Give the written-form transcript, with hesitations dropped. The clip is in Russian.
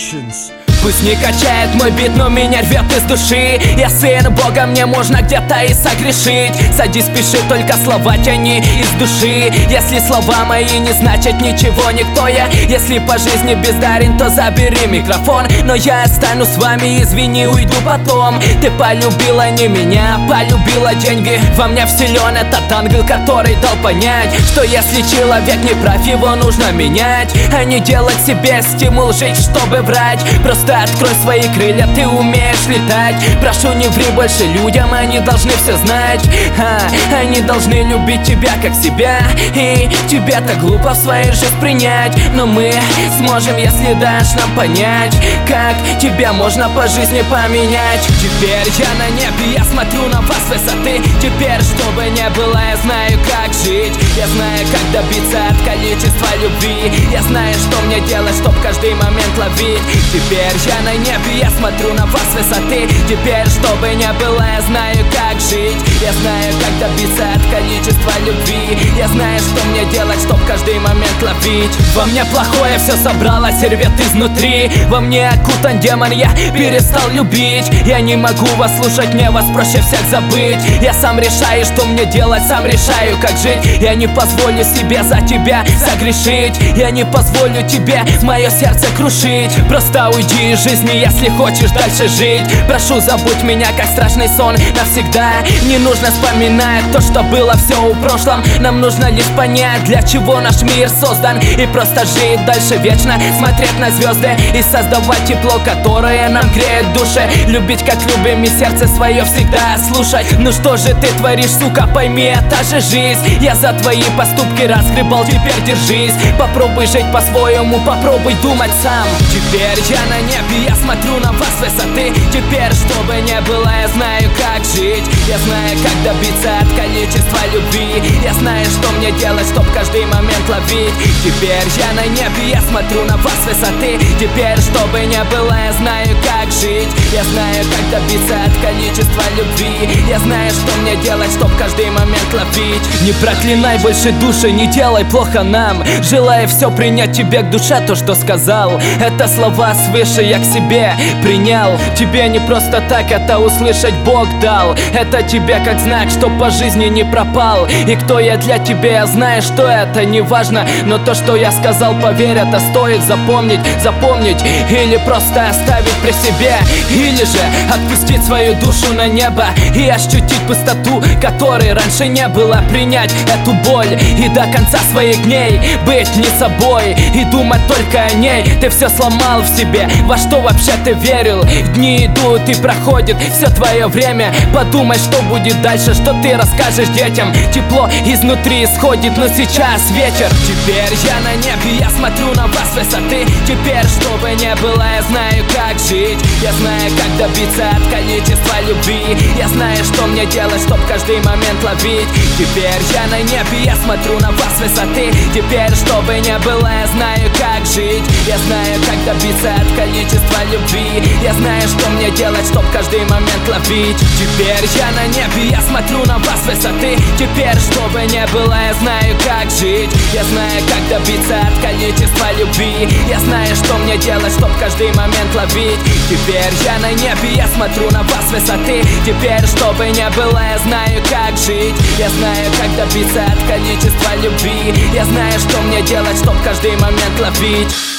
Productions. Пусть не качает мой бит, но меня рвет из души. Я сын Бога, мне можно где-то и согрешить. Садись, пиши, только слова тяни из души. Если слова мои не значат ничего, никто я. Если по жизни бездарен, то забери микрофон. Но я останусь с вами, извини, уйду потом. Ты полюбила не меня, полюбила деньги. Во мне вселен этот ангел, который дал понять, что если человек не прав, его нужно менять, а не делать себе стимул жить, чтобы врать. Просто открой свои крылья, ты умеешь летать. Прошу, не ври больше людям, они должны все знать. Они должны любить тебя как себя. И тебе так глупо в своей жизни принять. Но мы сможем, если дашь нам понять, как тебя можно по жизни поменять. Теперь я на небе, я смотрю на вас с высоты. Теперь, что бы ни было, я знаю, как жить. Я знаю, как добиться от количества любви. Я знаю, что мне делать, чтоб каждый момент ловить. Теперь я на небе, я смотрю на вас с высоты. Теперь, что бы ни было, я знаю, как жить. Я знаю, как добиться от количества любви. Я знаю, что мне делать, чтоб каждый момент ловить. Во мне плохое все собралось и рвет изнутри. Во мне окутан демон, я перестал любить. Я не могу вас слушать, мне вас проще всех забыть. Я сам решаю, что мне делать, сам решаю, как жить. Я не позволю себе за тебя согрешить. Я не позволю тебе мое сердце крушить. Просто уйди из жизни, если хочешь дальше жить. Прошу, забудь меня, как страшный сон навсегда. Не нужно вспоминать то, что было все в прошлом. Нам нужно лишь понять, для чего наш мир создан. И просто жить дальше вечно, смотреть на звезды и создавать тепло, которое нам греет души. Любить, как любим, и сердце свое всегда слушать. Ну что же ты творишь, сука, пойми, это же жизнь. Я за твои поступки разгребал, теперь держись. Попробуй жить по-своему, попробуй думать сам. Теперь я на небе, я смотрю на вас с высоты. Теперь, что бы ни было, я знаю, как жить. Я знаю, как добиться от количества любви. Я знаю, что мне делать, чтоб каждый момент ловить. Теперь я на небе, я смотрю на вас с высоты. Теперь, что бы ни было, я знаю, как жить. Я знаю, как добиться от количества любви. Я знаю, что мне делать, чтоб каждый момент ловить. Не проклинай больше души, не делай плохо нам. Желаю все принять тебе к душе, то, что сказал. Это слова свыше, я к себе принял. Тебе не просто так это услышать Бог дал. Это тебе как знак, что по жизни не пропал. И кто я для тебя, я знаю, что это не важно. Но то, что я сказал, поверь, это стоит запомнить. Запомнить или просто оставить при себе. Или же отпустить свою душу на небо и ощутить пустоту, которой раньше не было. Принять эту боль и до конца своих дней быть не собой и думать только о ней. Ты все сломал в себе, во что вообще ты верил. Дни идут и проходит все твое время. Подумай, что будет дальше, что ты расскажешь детям. Тепло изнутри исходит, но сейчас вечер. Теперь я на небе, я смотрю на вас с высоты. Теперь, что бы ни было, я знаю, как жить. Я знаю, как добиться от количества любви. Я знаю, что мне делать, чтоб каждый момент ловить. Теперь я на небе, я смотрю на вас с высоты. Теперь, что бы ни было, я знаю, как жить. Я знаю, как добиться от количества любви. Я знаю, что мне делать, чтоб каждый момент ловить. Теперь я на небе, я смотрю на вас с высоты. Теперь, что бы ни было, я знаю, как жить. Я знаю, как добиться от количества любви. Я знаю, что мне делать, чтоб каждый момент ловить. Теперь я на небе, я смотрю на вас с высоты. Теперь, что бы ни было, я знаю, как жить. Я знаю, как добиться от количества любви. Я знаю, что мне делать, чтоб каждый момент ловить.